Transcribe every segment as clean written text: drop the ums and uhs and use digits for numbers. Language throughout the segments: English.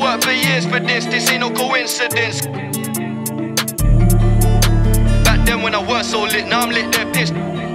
work for years for this ain't no coincidence. Back then when I was so lit, now I'm lit, they're pissed.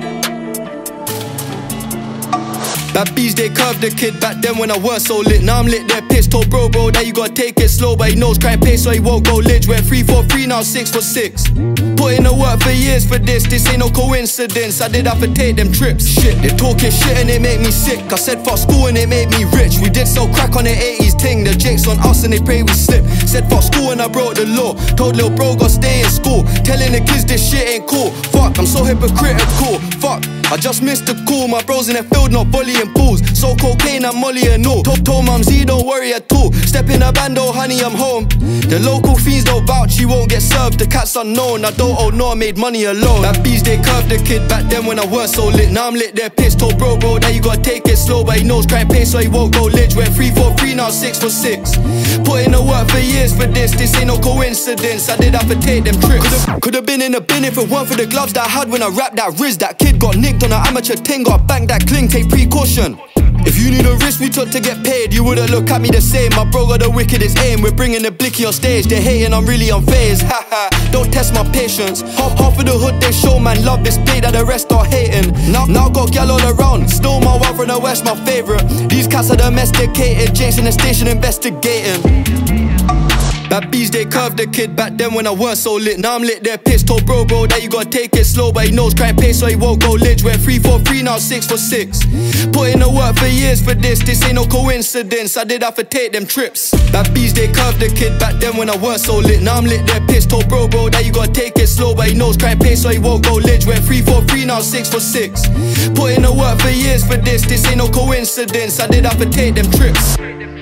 Bad bees, they curved the kid back then when I was so lit. Now I'm lit, they're pissed. Told bro that you gotta take it slow, but he knows crime pace so he won't go lich. Went 3 for 3, now 6 for 6. Put in the work for years for this ain't no coincidence. I did have to take them trips. Shit, they talking shit and it made me sick. I said fuck school and it made me rich. We did sell crack on the 80s ting. The jakes on us and they pray we slip. Said fuck school and I broke the law. Told little bro gotta stay in school. Telling the kids this shit ain't cool. Fuck, I'm so hypocritical. Fuck, I just missed the call. My bros in the field not volleying pools. So cocaine and molly and all. Told mum Z don't worry at all. Step in a bando, honey, I'm home. The local fiends don't vouch, he won't get served. The cat's unknown, I don't owe no, I made money alone. Bad bees, they curved the kid back then when I was so lit. Now I'm lit, they're pissed. Told bro that you gotta take it slow, but he knows crime pace so he won't go lich. Went 3 for 3, now 6 for 6. Put in the work for years for this ain't no coincidence. I did have to take them trips. Could've been in a bin if it weren't for the gloves that I had when I rapped that Riz. That kid got nicked on an amateur ting, got banged that cling, take precaution. If you knew the risk we took to get paid, you wouldn't look at me the same. My bro got the wickedest aim. We're bringing the blicky on stage. They're hating, I'm really unfazed. Haha, don't test my patience. Half of the hood they show, man, love this play that the rest are hating. Now got gal all around. Still my one from the west, my favorite. These cats are domesticated. Jake's in the station investigating. Bad bees, they curved the kid back then when I was so lit. Now I'm lit, they're pissed. Told bro that you gotta take it slow, but he knows crime pace so he won't go lich. Went 3 for 3, now 6 for 6. Put in the work for years for this ain't no coincidence. I did have to take them trips. Bad bees, they curved the kid back then when I was so lit. Now I'm lit, they're pissed. Told bro that you gotta take it slow, but he knows crime pace so he won't go lich. Went 3 for 3, now 6 for 6. Put in the work for years for this ain't no coincidence. I did have to take them trips.